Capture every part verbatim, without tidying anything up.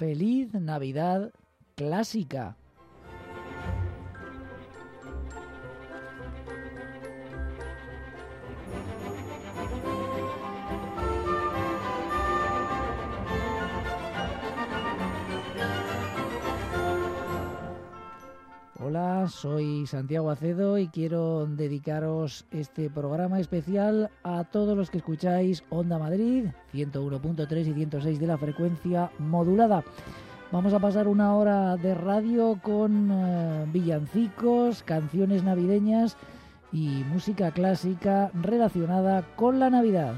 Feliz Navidad Clásica. Hola, soy Santiago Acedo y quiero dedicaros este programa especial a todos los que escucháis Onda Madrid, ciento uno punto tres y ciento seis de la frecuencia modulada. Vamos a pasar una hora de radio con uh, villancicos, canciones navideñas y música clásica relacionada con la Navidad.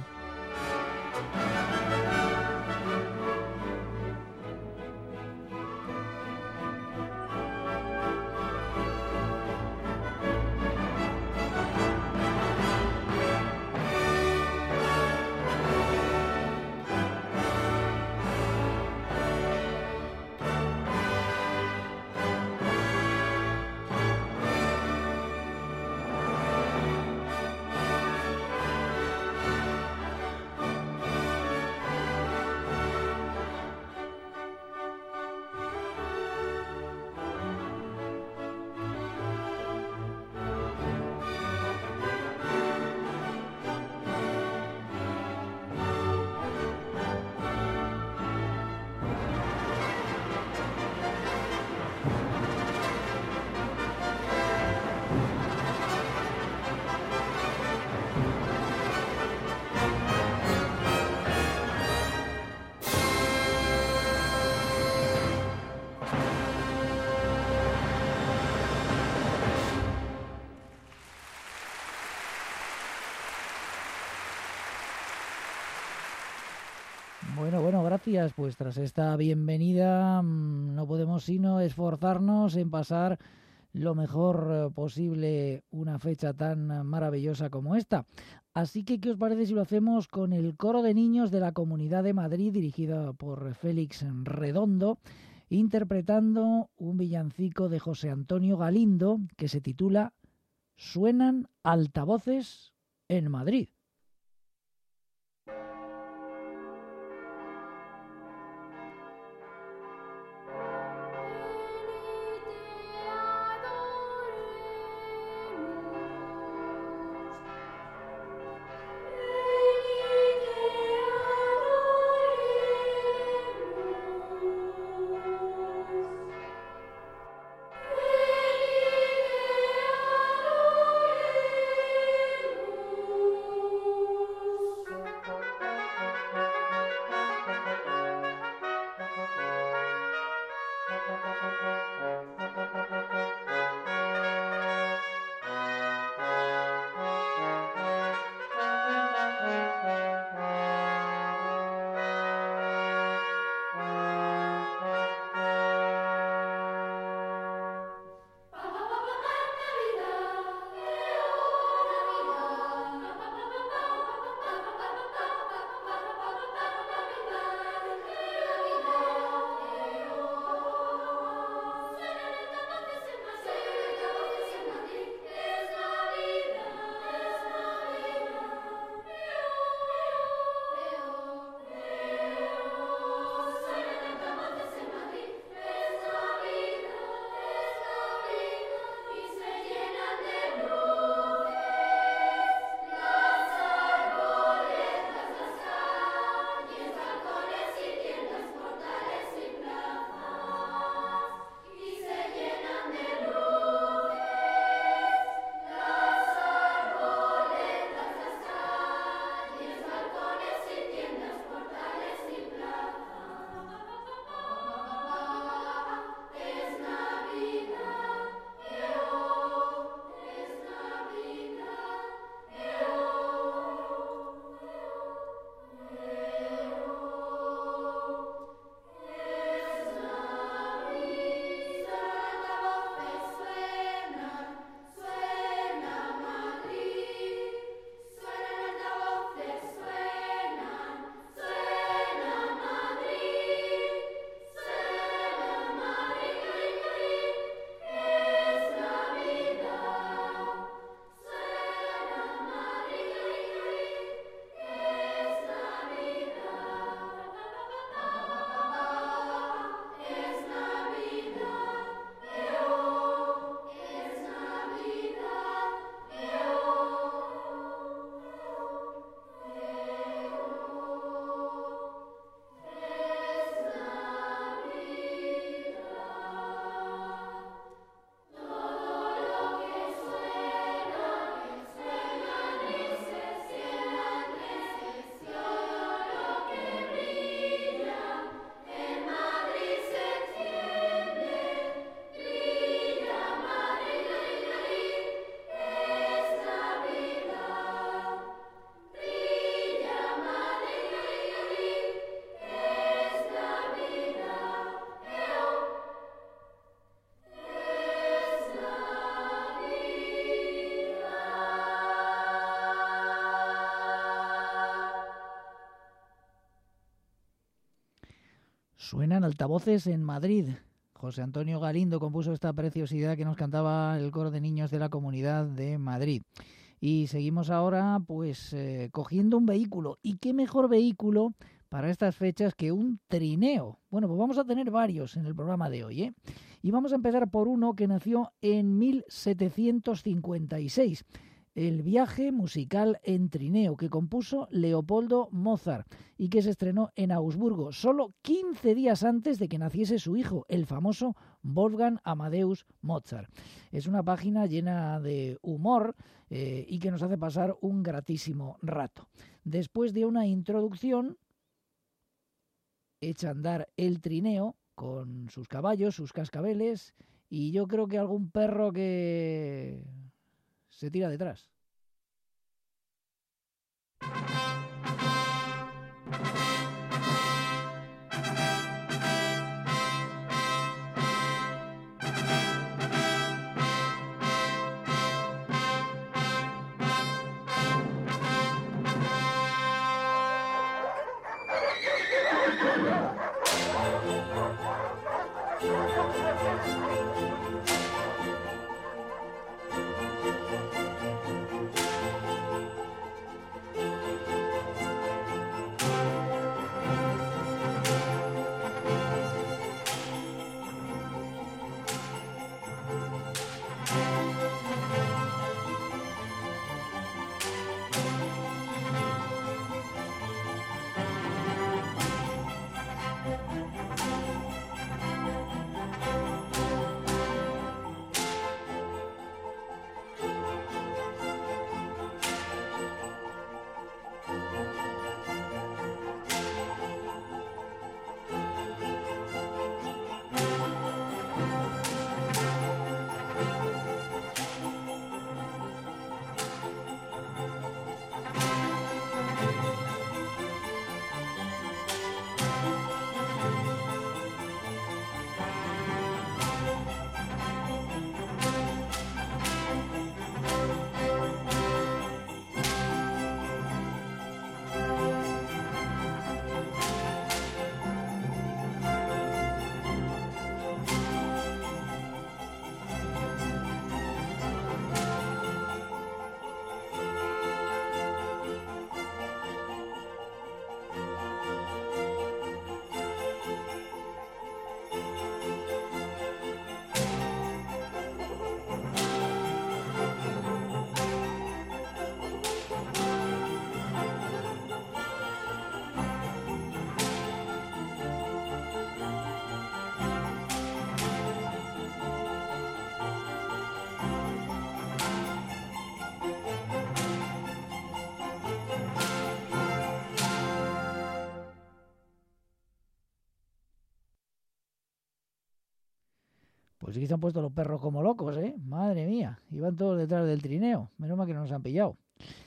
Bueno, bueno, gracias. Pues tras esta bienvenida no podemos sino esforzarnos en pasar lo mejor posible una fecha tan maravillosa como esta. Así que, ¿qué os parece si lo hacemos con el coro de niños de la Comunidad de Madrid, dirigida por Félix Redondo, interpretando un villancico de José Antonio Galindo que se titula Suenan altavoces en Madrid? Thank you. Suenan altavoces en Madrid. José Antonio Galindo compuso esta preciosidad que nos cantaba el coro de niños de la Comunidad de Madrid. Y seguimos ahora pues eh, cogiendo un vehículo. ¿Y qué mejor vehículo para estas fechas que un trineo? Bueno, pues vamos a tener varios en el programa de hoy, ¿eh? Y vamos a empezar por uno que nació en mil setecientos cincuenta y seis. El viaje musical en trineo que compuso Leopoldo Mozart y que se estrenó en Augsburgo solo quince días antes de que naciese su hijo, el famoso Wolfgang Amadeus Mozart. Es una página llena de humor eh, y que nos hace pasar un gratísimo rato. Después de una introducción, echa a andar el trineo con sus caballos, sus cascabeles y yo creo que algún perro que se tira detrás. Pues sí que se han puesto los perros como locos, ¿eh? Madre mía, iban todos detrás del trineo. Menos mal que no nos han pillado.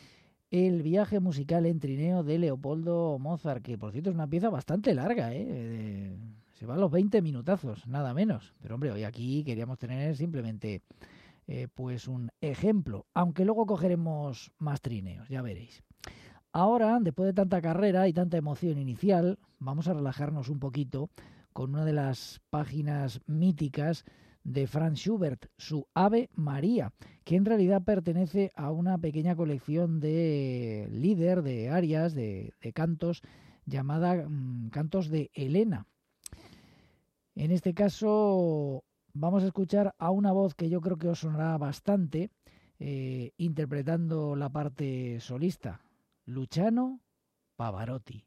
El viaje musical en trineo de Leopoldo Mozart, que por cierto es una pieza bastante larga, ¿eh? De... Se va a los veinte minutazos, nada menos. Pero hombre, hoy aquí queríamos tener simplemente eh, pues un ejemplo, aunque luego cogeremos más trineos, ya veréis. Ahora, después de tanta carrera y tanta emoción inicial, vamos a relajarnos un poquito con una de las páginas míticas de Franz Schubert, su Ave María, que en realidad pertenece a una pequeña colección de lieder, de arias, de, de cantos, llamada mmm, Cantos de Helena. En este caso vamos a escuchar a una voz que yo creo que os sonará bastante, eh, interpretando la parte solista, Luciano Pavarotti.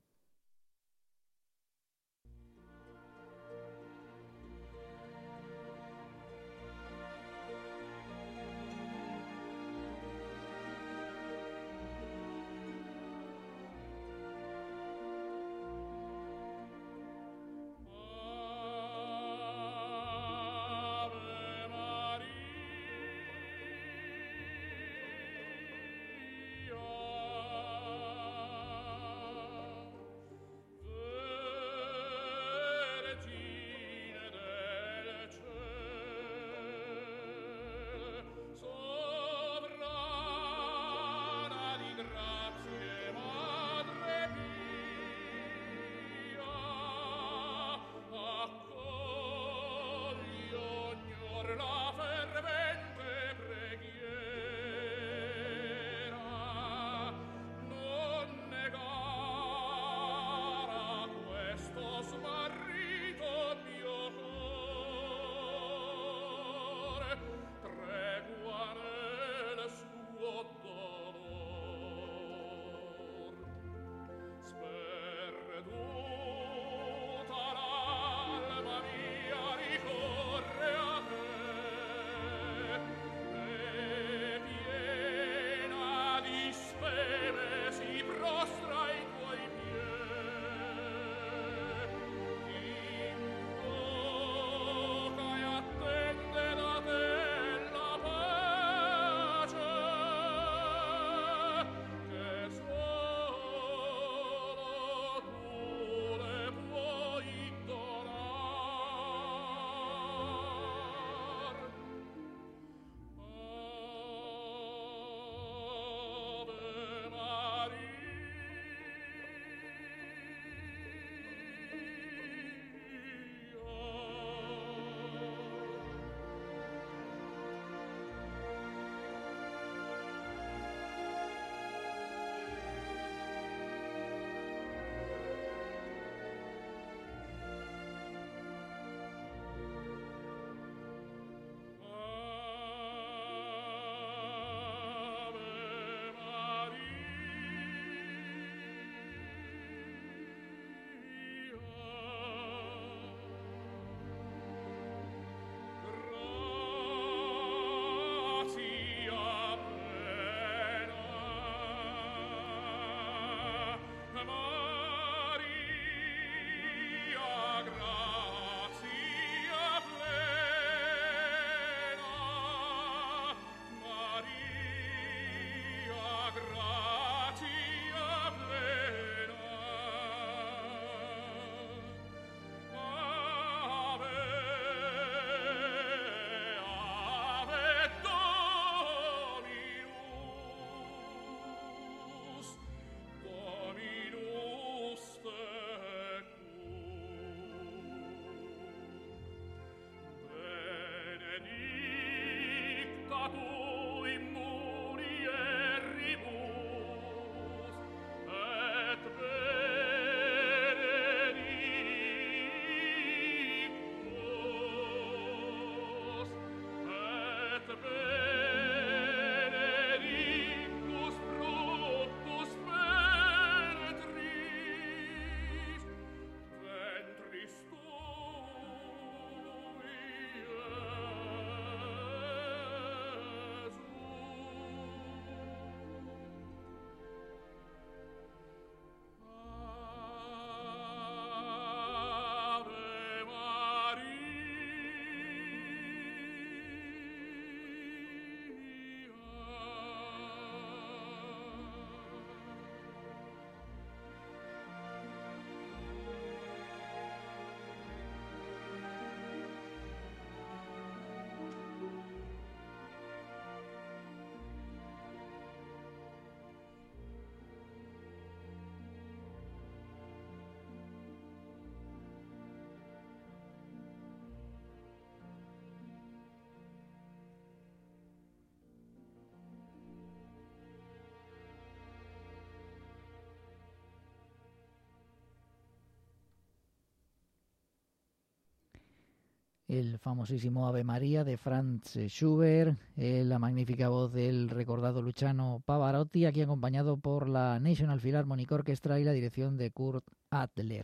el famosísimo Ave María de Franz Schubert, eh, la magnífica voz del recordado Luciano Pavarotti, aquí acompañado por la National Philharmonic Orchestra y la dirección de Kurt Adler.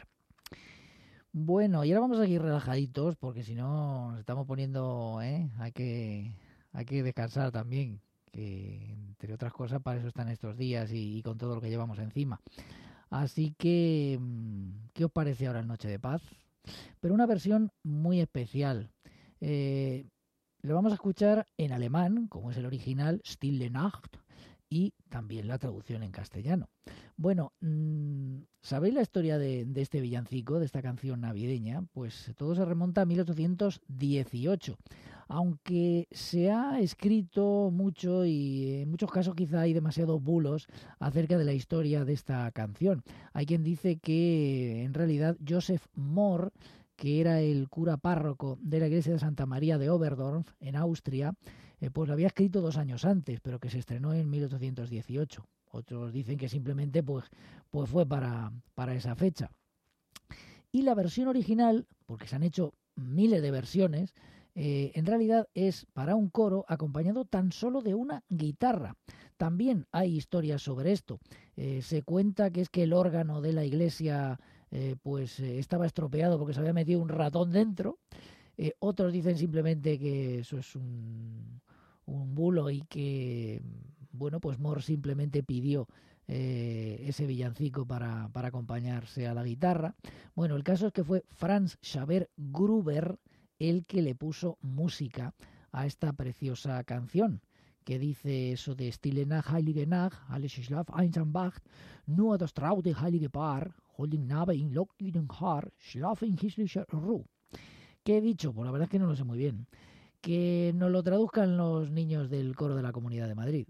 Bueno, y ahora vamos a ir relajaditos porque si no nos estamos poniendo, ¿eh? hay que hay que descansar también, que entre otras cosas para eso están estos días y, y con todo lo que llevamos encima. Así que, ¿qué os parece ahora el Noche de Paz? Pero una versión muy especial. Eh, lo vamos a escuchar en alemán, como es el original, Stille Nacht, y también la traducción en castellano. Bueno, mmm, ¿sabéis la historia de, de este villancico, de esta canción navideña? Pues todo se remonta a mil ochocientos dieciocho. Aunque se ha escrito mucho y en muchos casos quizá hay demasiados bulos acerca de la historia de esta canción. Hay quien dice que en realidad Joseph Mohr, que era el cura párroco de la iglesia de Santa María de Oberdorf, en Austria, eh, pues lo había escrito dos años antes, pero que se estrenó en mil ochocientos dieciocho. Otros dicen que simplemente pues, pues fue para, para esa fecha. Y la versión original, porque se han hecho miles de versiones, eh, en realidad es para un coro acompañado tan solo de una guitarra. También hay historias sobre esto. Eh, se cuenta que es que el órgano de la iglesia eh, pues eh, estaba estropeado porque se había metido un ratón dentro. Eh, otros dicen simplemente que eso es un, un bulo y que, bueno, pues Mohr simplemente pidió eh, ese villancico para, para acompañarse a la guitarra. Bueno, el caso es que fue Franz Xaver Gruber el que le puso música a esta preciosa canción, que dice eso de Stille Nacht, Heilige Nacht, alles schlaf einsam wacht, nur das traute heilige Paar, holding Nave in lockiden Haar, schlafen in himmlischer Ruhe. ¿Qué he dicho? Pues la verdad es que no lo sé muy bien. Que nos lo traduzcan los niños del coro de la Comunidad de Madrid.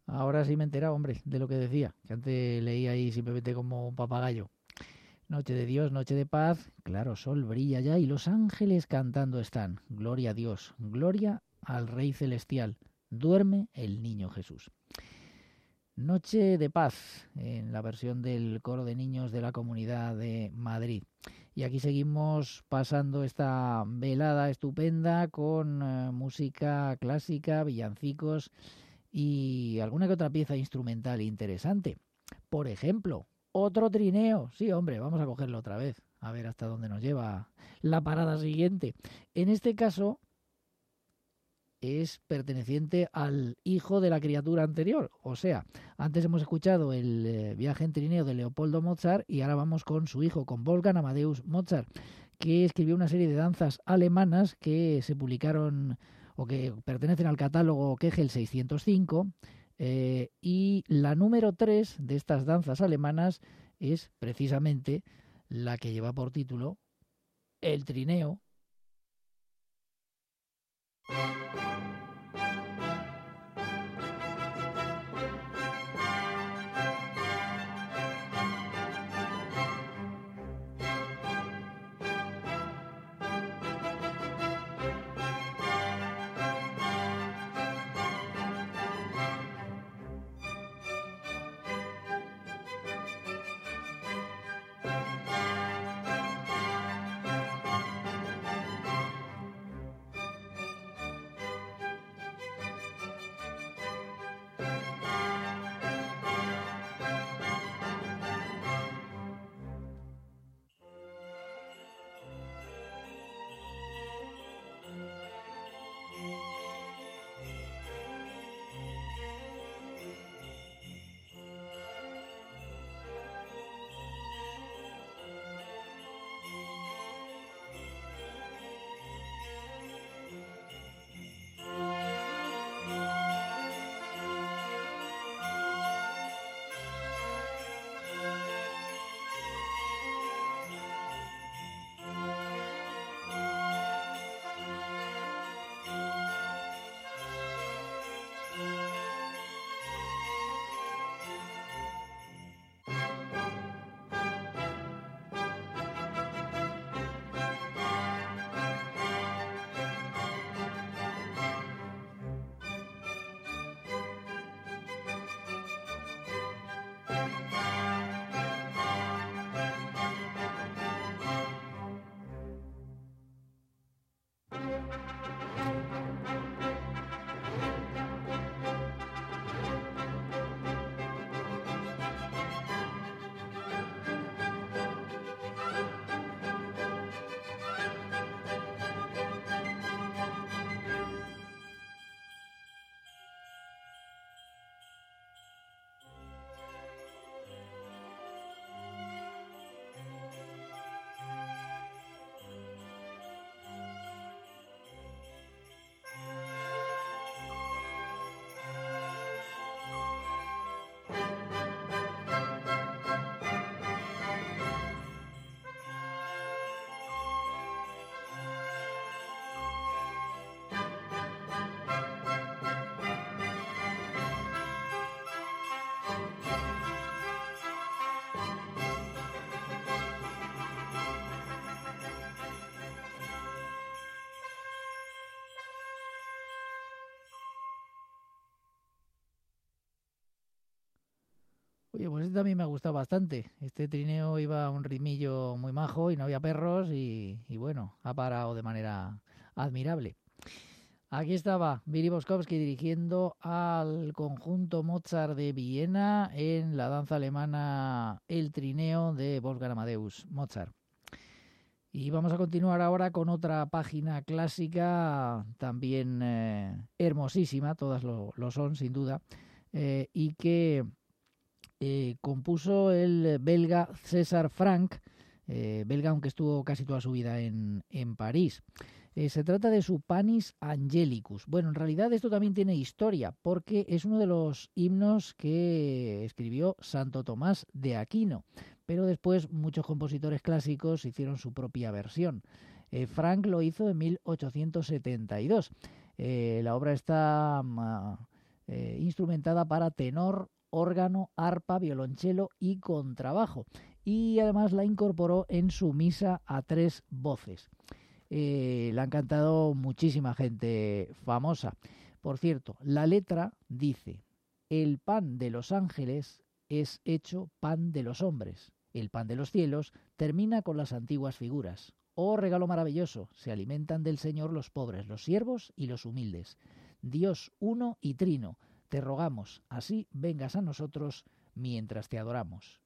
Ahora sí me he enterado, hombre, de lo que decía, que antes leía ahí simplemente como un papagayo. Noche de Dios, noche de paz, claro, sol brilla ya y los ángeles cantando están. Gloria a Dios, gloria al Rey Celestial. Duerme el niño Jesús. Noche de paz, en la versión del coro de niños de la Comunidad de Madrid. Y aquí seguimos pasando esta velada estupenda con eh, música clásica, villancicos y alguna que otra pieza instrumental interesante. Por ejemplo, otro trineo. Sí, hombre, vamos a cogerlo otra vez. A ver hasta dónde nos lleva la parada siguiente. En este caso es perteneciente al hijo de la criatura anterior. O sea, antes hemos escuchado el eh, viaje en trineo de Leopoldo Mozart y ahora vamos con su hijo, con Wolfgang Amadeus Mozart, que escribió una serie de danzas alemanas que se publicaron o que pertenecen al catálogo Kegel seiscientos cinco, eh, y la número tres de estas danzas alemanas es precisamente la que lleva por título El trineo. Oye, pues este también me ha gustado bastante. Este trineo iba a un ritmillo muy majo y no había perros y, y bueno, ha parado de manera admirable. Aquí estaba Viri Boskowski dirigiendo al conjunto Mozart de Viena en la danza alemana El Trineo de Wolfgang Amadeus Mozart. Y vamos a continuar ahora con otra página clásica también eh, hermosísima, todas lo, lo son sin duda, eh, y que eh, compuso el belga César Franck, eh, belga aunque estuvo casi toda su vida en, en París. Eh, se trata de su Panis Angelicus. Bueno, en realidad esto también tiene historia, porque es uno de los himnos que escribió Santo Tomás de Aquino, pero después muchos compositores clásicos hicieron su propia versión. Eh, Franck lo hizo en mil ochocientos setenta y dos. Eh, la obra está uh, eh, instrumentada para tenor, órgano, arpa, violonchelo y contrabajo. Y además la incorporó en su misa a tres voces. Eh, la han cantado muchísima gente famosa. Por cierto, la letra dice: el pan de los ángeles es hecho pan de los hombres. El pan de los cielos termina con las antiguas figuras. Oh regalo maravilloso, se alimentan del Señor los pobres, los siervos y los humildes. Dios uno y trino, te rogamos, así vengas a nosotros mientras te adoramos.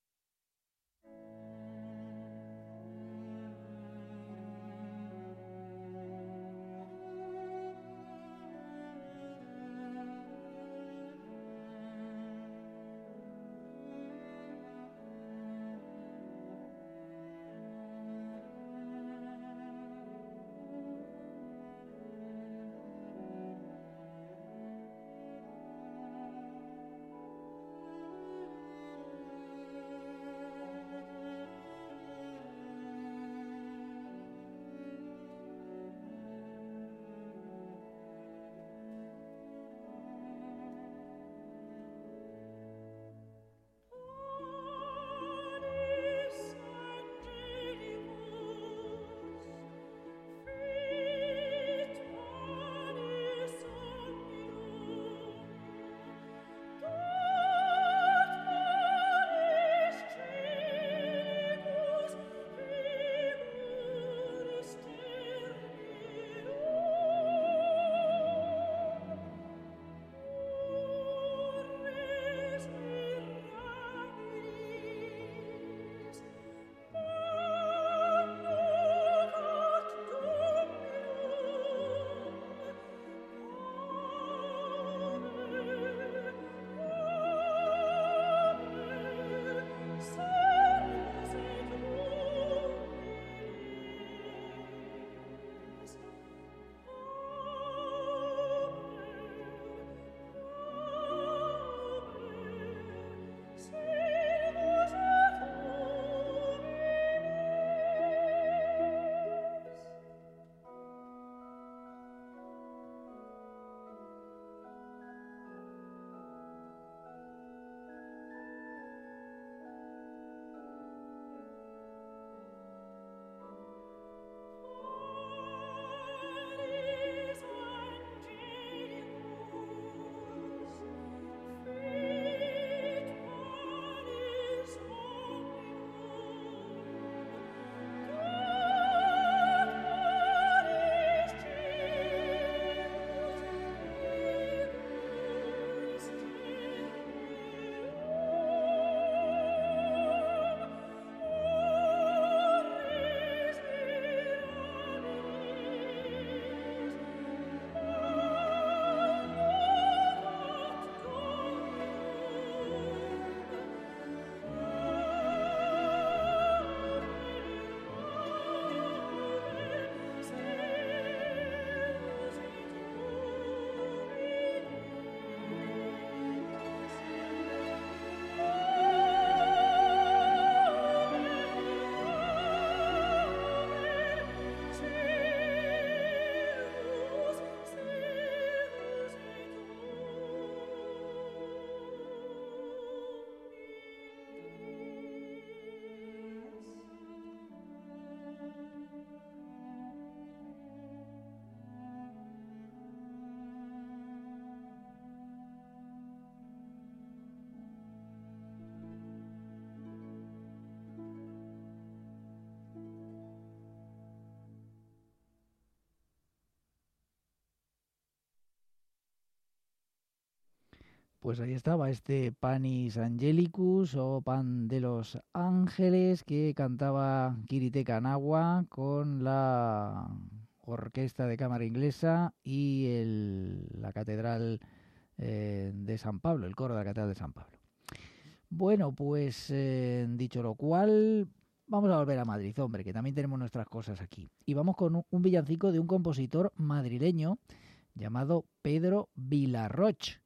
Pues ahí estaba este Panis Angelicus o Pan de los Ángeles que cantaba Kirite Kanawa con la Orquesta de Cámara Inglesa y el, la Catedral eh, de San Pablo, el coro de la Catedral de San Pablo. Bueno, pues eh, dicho lo cual, vamos a volver a Madrid, hombre, que también tenemos nuestras cosas aquí. Y vamos con un, un villancico de un compositor madrileño llamado Pedro Vilarroch,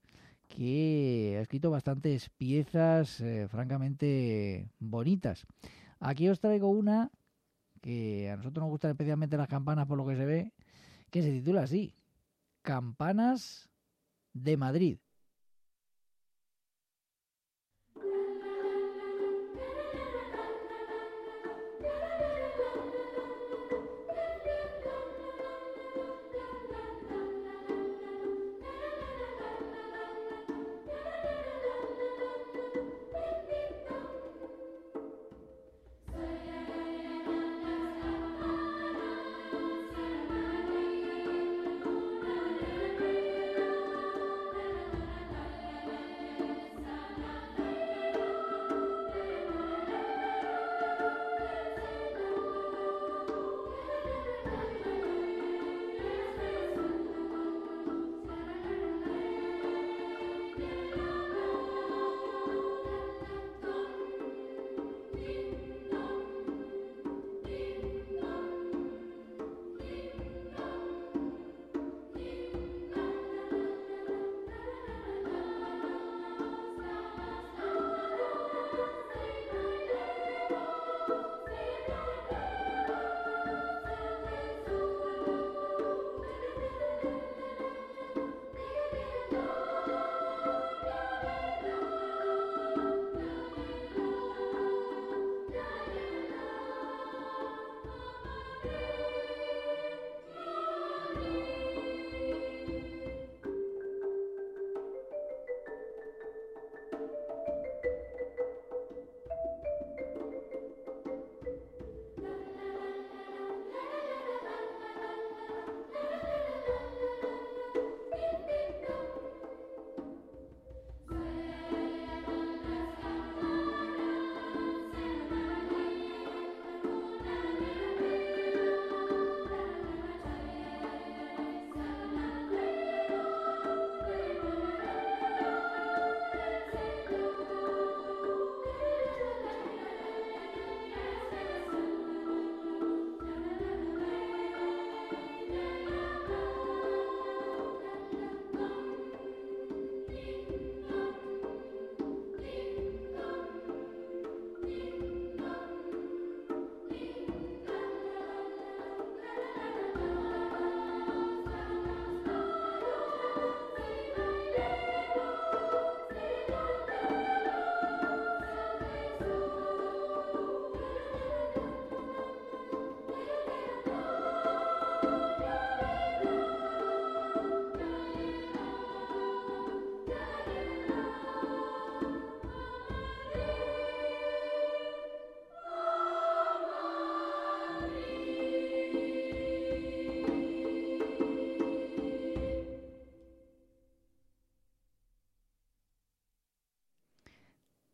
que ha escrito bastantes piezas eh, francamente bonitas. Aquí os traigo una que a nosotros nos gustan especialmente las campanas por lo que se ve, que se titula así: Campanas de Madrid.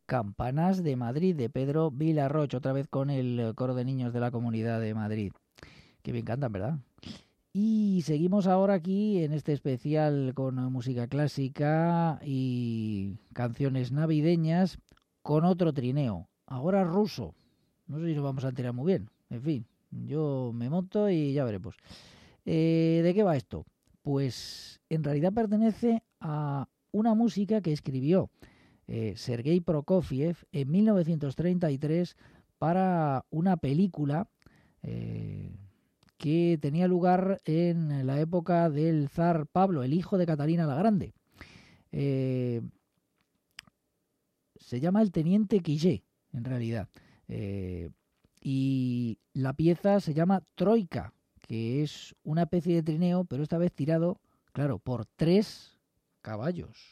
Campanas de Madrid, de Pedro Vilarroch, otra vez con el coro de niños de la Comunidad de Madrid. Que bien cantan, ¿verdad? Y seguimos ahora aquí en este especial con música clásica y canciones navideñas con otro trineo, ahora ruso. No sé si nos vamos a enterar muy bien. En fin, yo me monto y ya veremos. Eh, ¿De qué va esto? Pues en realidad pertenece a una música que escribió eh, Sergei Prokofiev en mil novecientos treinta y tres para una película eh, que tenía lugar en la época del zar Pablo, el hijo de Catalina la Grande. Eh, se llama El Teniente Quillé, en realidad. Eh, y la pieza se llama Troika, que es una especie de trineo, pero esta vez tirado, claro, por tres caballos.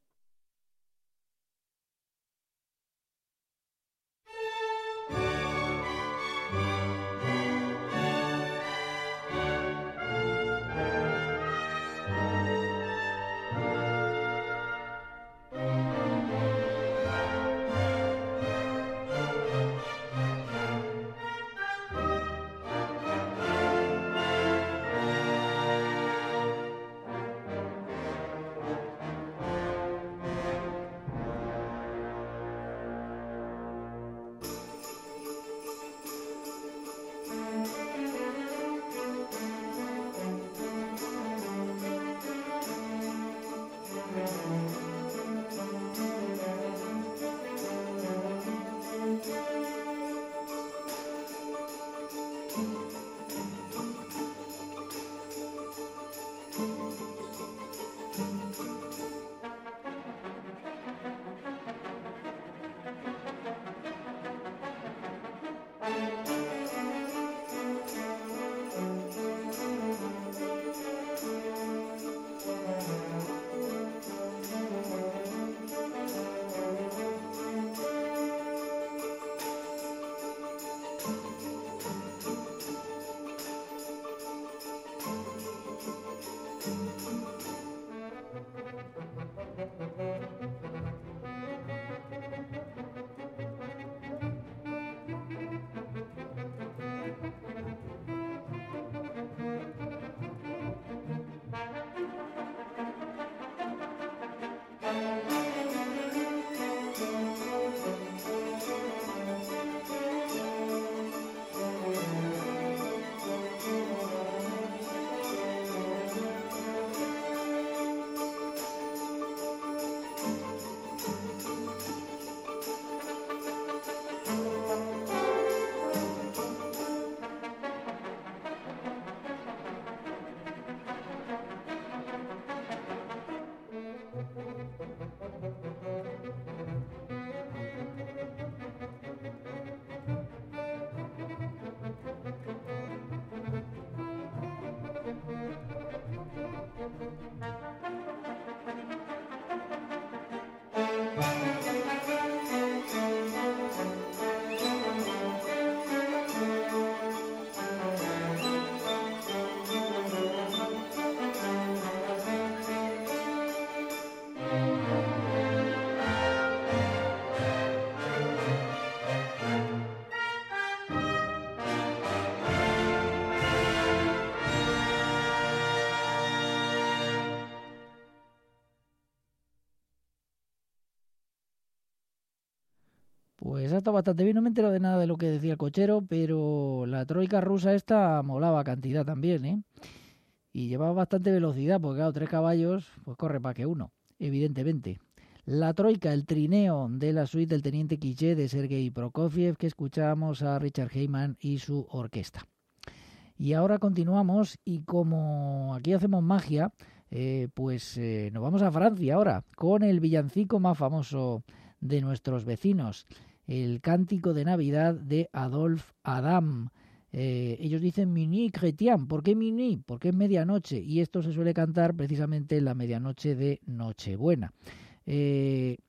Pues ha estado bastante bien, no me entero de nada de lo que decía el cochero, pero la troika rusa esta molaba cantidad también, ¿eh? Y llevaba bastante velocidad, porque claro, tres caballos, pues corre para que uno, evidentemente. La troika, el trineo de la suite del Teniente Quillé de Sergei Prokofiev, que escuchábamos a Richard Heyman y su orquesta. Y ahora continuamos, y como aquí hacemos magia, eh, pues eh, nos vamos a Francia ahora, con el villancico más famoso de nuestros vecinos, el Cántico de Navidad de Adolphe Adam. Eh, ellos dicen Minuit Chrétien. ¿Por qué Minuit? Porque es medianoche, y esto se suele cantar precisamente en la medianoche de Nochebuena. Eh,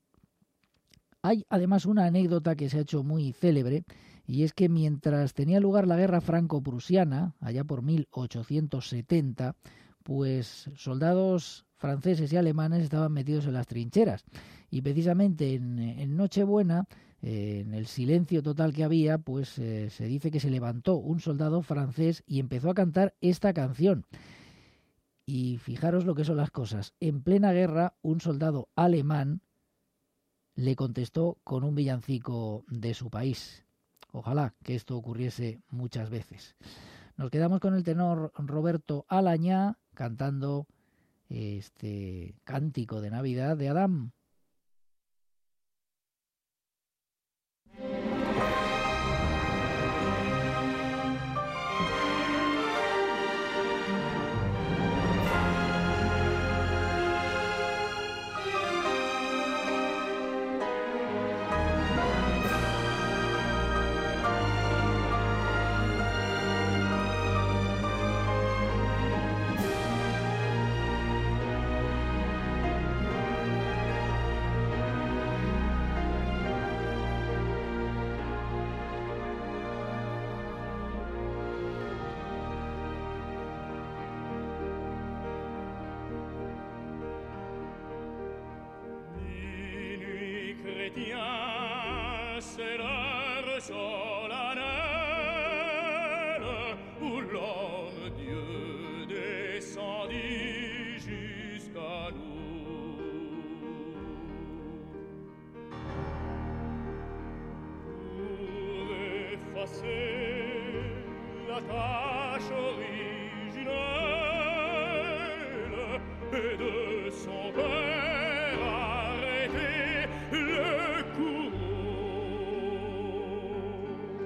hay además una anécdota que se ha hecho muy célebre, y es que mientras tenía lugar la guerra franco-prusiana, allá por mil ochocientos setenta, pues soldados franceses y alemanes estaban metidos en las trincheras. Y precisamente en, en Nochebuena, eh, en el silencio total que había, pues eh, se dice que se levantó un soldado francés y empezó a cantar esta canción. Y fijaros lo que son las cosas. En plena guerra, un soldado alemán le contestó con un villancico de su país. Ojalá que esto ocurriese muchas veces. Nos quedamos con el tenor Roberto Alañá cantando este cántico de Navidad de Adam. La tâche originelle et de son père arrêter le courroux.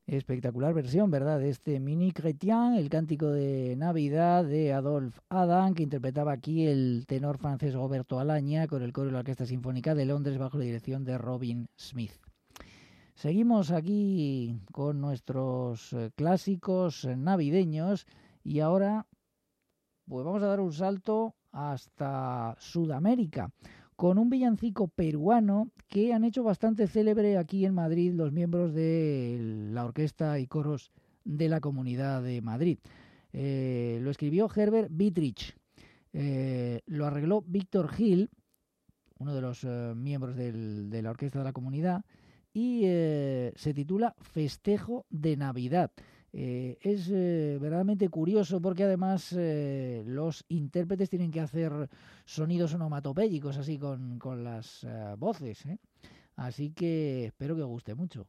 Espectacular versión, ¿verdad? De este Mini Chrétien, el cántico de Navidad de Adolphe Adam, que interpretaba aquí el tenor francés Roberto Alaña con el coro de la Orquesta Sinfónica de Londres bajo la dirección de Robin Smith. Seguimos aquí con nuestros clásicos navideños y ahora pues vamos a dar un salto hasta Sudamérica con un villancico peruano que han hecho bastante célebre aquí en Madrid los miembros de la orquesta y coros de la Comunidad de Madrid. Eh, lo escribió Herbert Wittrich, eh, lo arregló Víctor Gil, uno de los eh, miembros del, de la orquesta de la Comunidad, y eh, se titula Festejo de Navidad. Eh, es eh, verdaderamente curioso porque además eh, los intérpretes tienen que hacer sonidos onomatopéyicos así con, con las eh, voces, ¿eh? Así que espero que os guste mucho.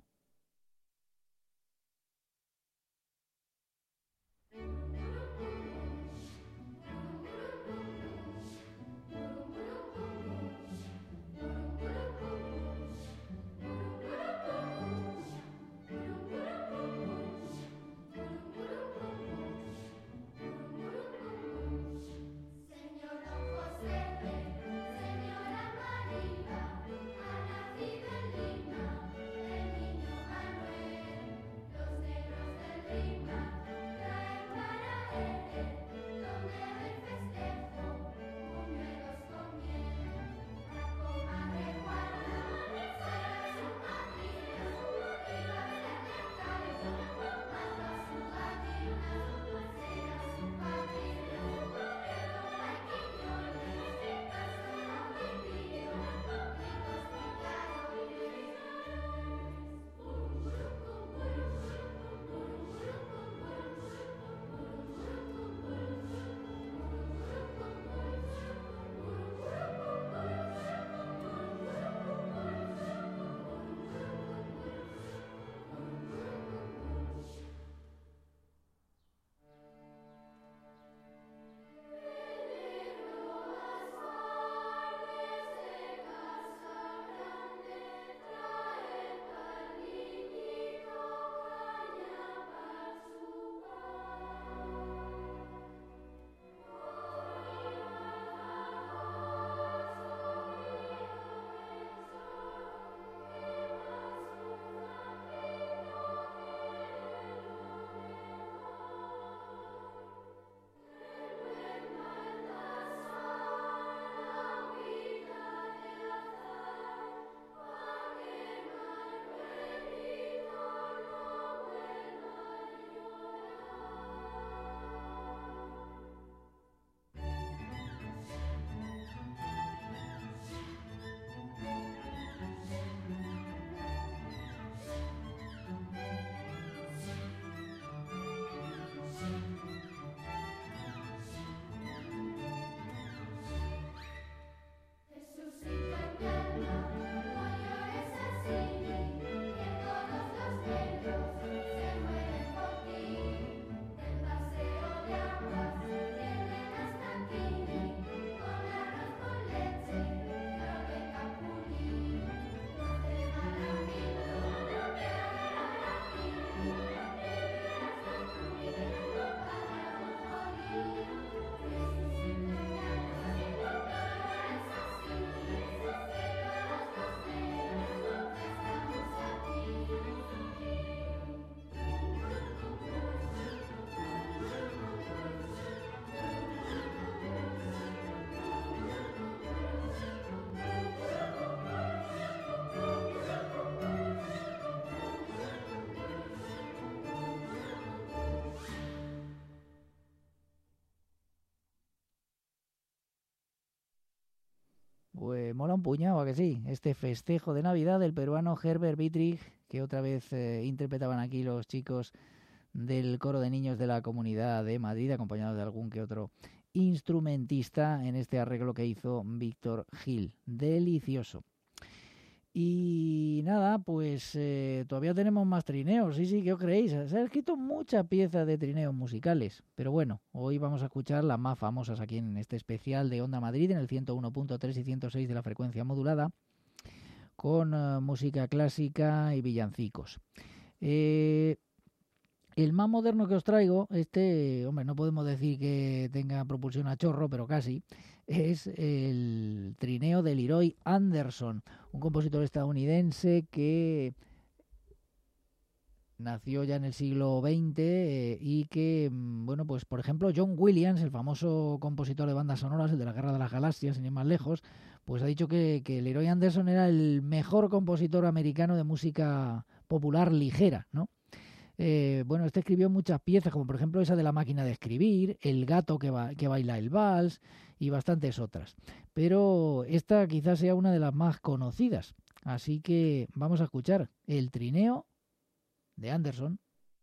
Pues mola un puñado, ¿a que sí? Este festejo de Navidad del peruano Herbert Wittrich, que otra vez eh, interpretaban aquí los chicos del coro de niños de la Comunidad de Madrid, acompañados de algún que otro instrumentista en este arreglo que hizo Víctor Gil. Delicioso. Y nada, pues eh, todavía tenemos más trineos, sí, sí, ¿qué os creéis? Se han escrito muchas piezas de trineos musicales, pero bueno, hoy vamos a escuchar las más famosas aquí en este especial de Onda Madrid, en el ciento uno punto tres y ciento seis de la frecuencia modulada, con uh, música clásica y villancicos. Eh, El más moderno que os traigo, este, hombre, no podemos decir que tenga propulsión a chorro, pero casi, es el trineo de Leroy Anderson, un compositor estadounidense que nació ya en el siglo veinte eh, y que, bueno, pues por ejemplo John Williams, el famoso compositor de bandas sonoras, el de la Guerra de las Galaxias, sin ir más lejos, pues ha dicho que, que Leroy Anderson era el mejor compositor americano de música popular ligera, ¿no? Eh, bueno, este escribió muchas piezas, como por ejemplo esa de La máquina de escribir, El gato que, ba que baila el vals y bastantes otras. Pero esta quizás sea una de las más conocidas. Así que vamos a escuchar el trineo de Anderson.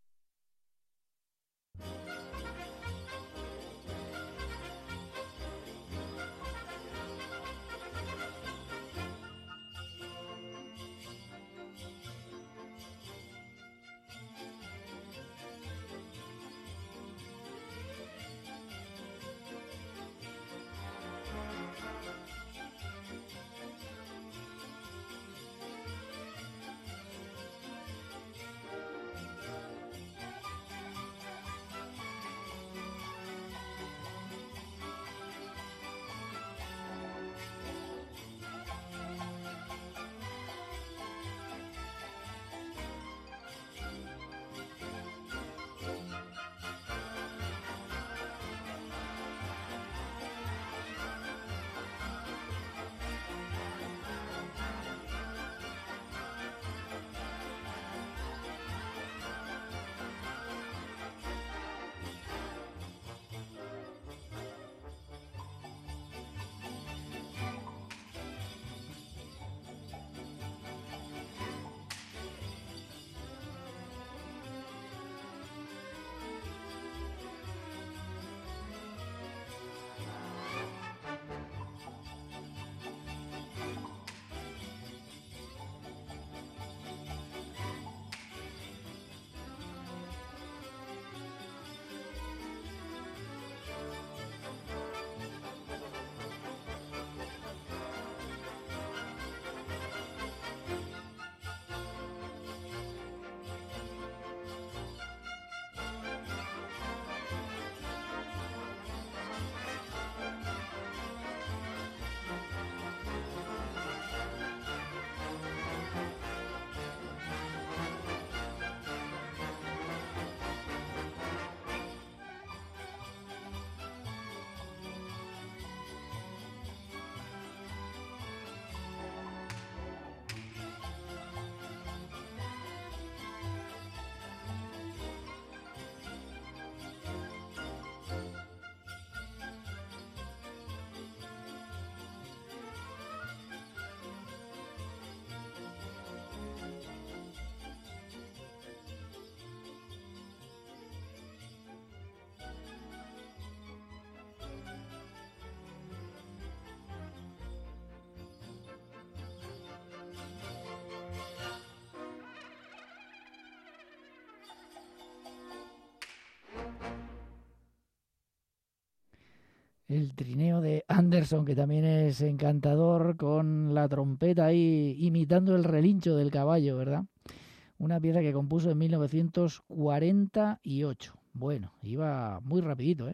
El trineo de Anderson, que también es encantador, con la trompeta ahí imitando el relincho del caballo, ¿verdad? Una pieza que compuso en mil novecientos cuarenta y ocho. Bueno, iba muy rapidito, ¿eh?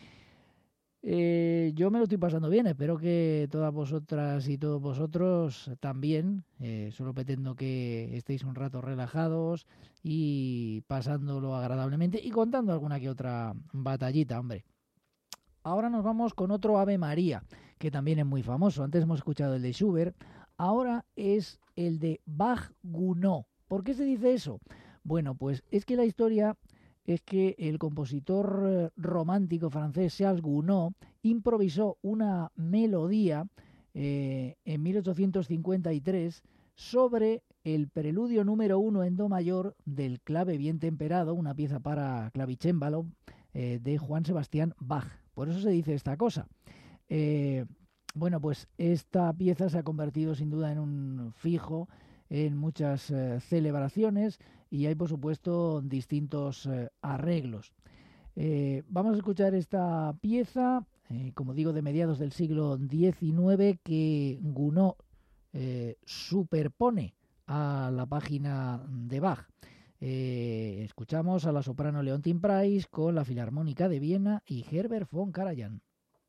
Eh, yo me lo estoy pasando bien, espero que todas vosotras y todos vosotros también. Eh, solo pretendo que estéis un rato relajados y pasándolo agradablemente y contando alguna que otra batallita, hombre. Ahora nos vamos con otro Ave María, que también es muy famoso. Antes hemos escuchado el de Schubert, ahora es el de Bach-Gounod. ¿Por qué se dice eso? Bueno, pues es que la historia es que el compositor romántico francés Charles Gounod improvisó una melodía eh, en mil ochocientos cincuenta y tres sobre el preludio número uno en do mayor del clave bien temperado, una pieza para clavicémbalo eh, de Juan Sebastián Bach. Por eso se dice esta cosa. Eh, bueno, pues esta pieza se ha convertido sin duda en un fijo en muchas eh, celebraciones y hay, por supuesto, distintos eh, arreglos. Eh, vamos a escuchar esta pieza, eh, como digo, de mediados del siglo diecinueve, que Gounod eh, superpone a la página de Bach. Eh, escuchamos a la soprano Leontine Price con la Filarmónica de Viena y Herbert von Karajan.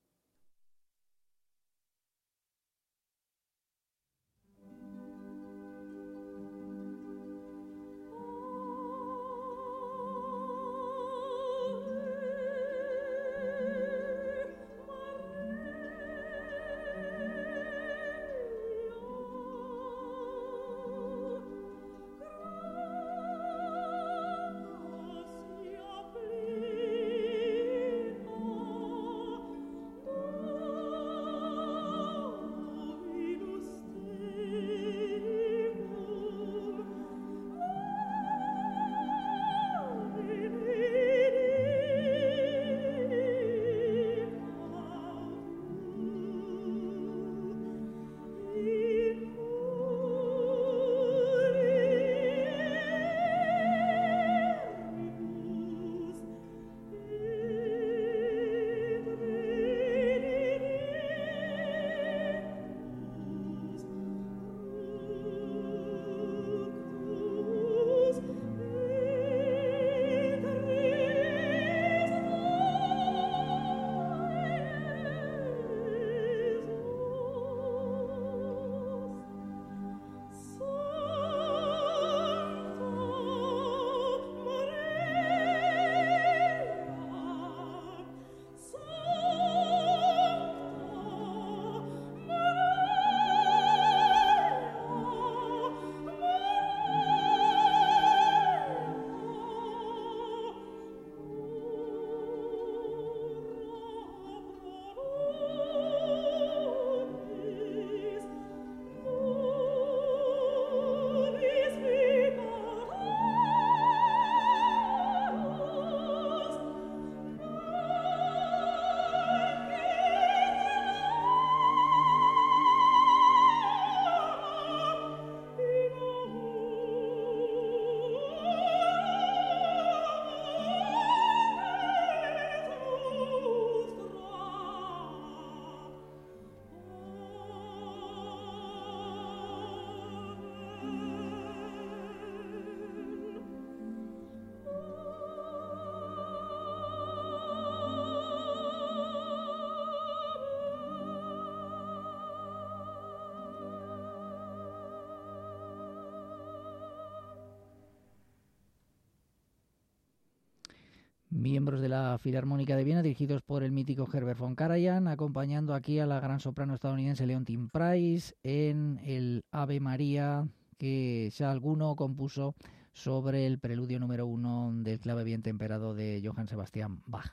Miembros de la Filarmónica de Viena, dirigidos por el mítico Herbert von Karajan, acompañando aquí a la gran soprano estadounidense Leontine Price en el Ave María que Charles Gounod compuso sobre el preludio número uno del clave bien temperado de Johann Sebastian Bach.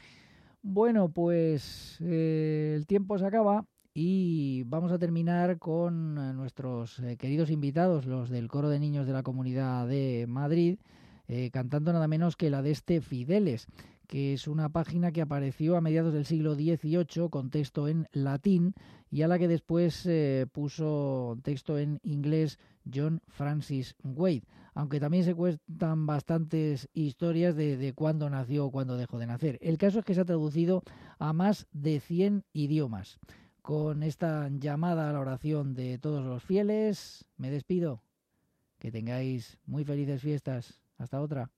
Bueno, pues eh, el tiempo se acaba y vamos a terminar con nuestros eh, queridos invitados, los del Coro de Niños de la Comunidad de Madrid, eh, cantando nada menos que la de este Fideles, que es una página que apareció a mediados del siglo dieciocho con texto en latín y a la que después eh, puso texto en inglés John Francis Wade, aunque también se cuentan bastantes historias de, de cuándo nació o cuándo dejó de nacer. El caso es que se ha traducido a más de cien idiomas. Con esta llamada a la oración de todos los fieles, me despido. Que tengáis muy felices fiestas. Hasta otra.